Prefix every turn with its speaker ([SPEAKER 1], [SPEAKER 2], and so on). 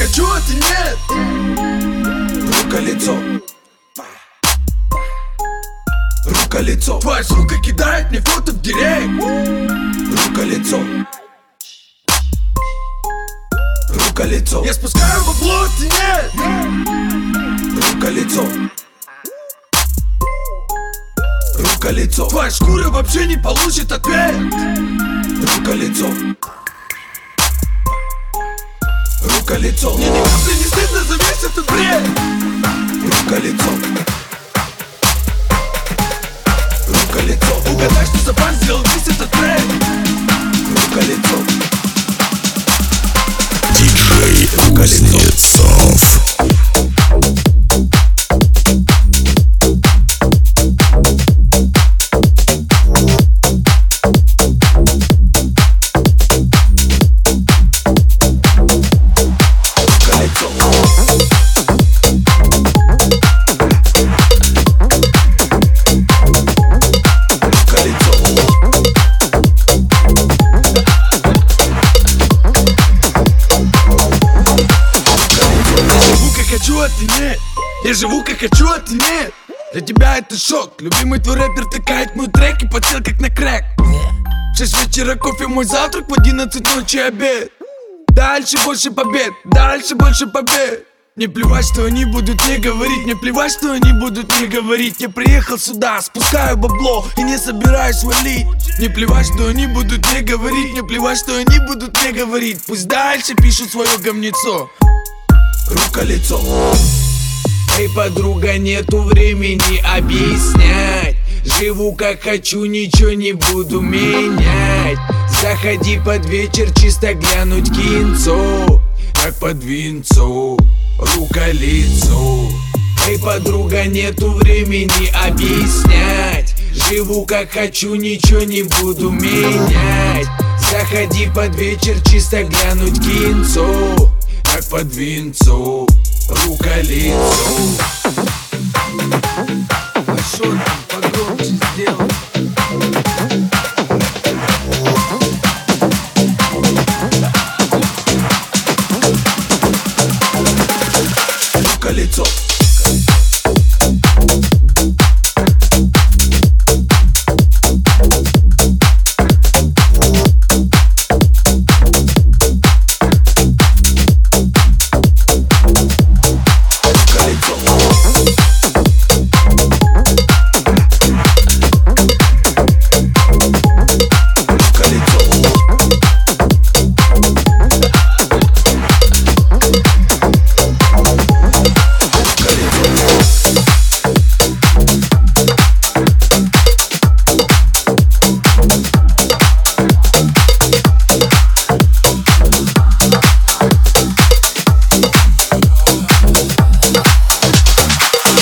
[SPEAKER 1] хочу, а ты нет. Рука-лицо. Рука-лицо. Твоя сука кидает мне фото в директ. Рука-лицо. Рука-лицо. Я спускаю бабло, а ты нет. Рука-лицо. Рука-лицо. Твоя шкура вообще не получит ответ. Рука-лицо. Рука-лицо. Мне ни капли не стыдно за весь этот бред. Рука-лицо. Рука-лицо. Угадай, что за бан сделал весь этот трек. Рука-лицо.
[SPEAKER 2] Диджей Кузнецов.
[SPEAKER 1] Я живу как хочу, а ты нет. Для тебя это шок. Любимый твой рэпер тыкает мой трек и подсел как на крэк. В 6 вечера кофе мой завтрак, в 11 ночи обед. Дальше больше побед, дальше больше побед. Мне плевать, что они будут мне говорить. Мне плевать, что они будут мне говорить. Я приехал сюда, спускаю бабло и не собираюсь валить. Мне плевать, что они будут мне говорить. Мне плевать, что они будут мне говорить. Пусть дальше пишут свое говнецо. Рука-лицо. Эй, подруга, нету времени объяснять. Живу как хочу, ничего не буду менять. Заходи под вечер, чисто глянуть кинцо. Как под винцо, рука-лицо. Эй, подруга, нету времени объяснять. Живу как хочу, ничего не буду менять. Заходи под вечер, чисто глянуть кинцо. Как под винцо, рука-лицо.
[SPEAKER 3] А шо там погромче сделать?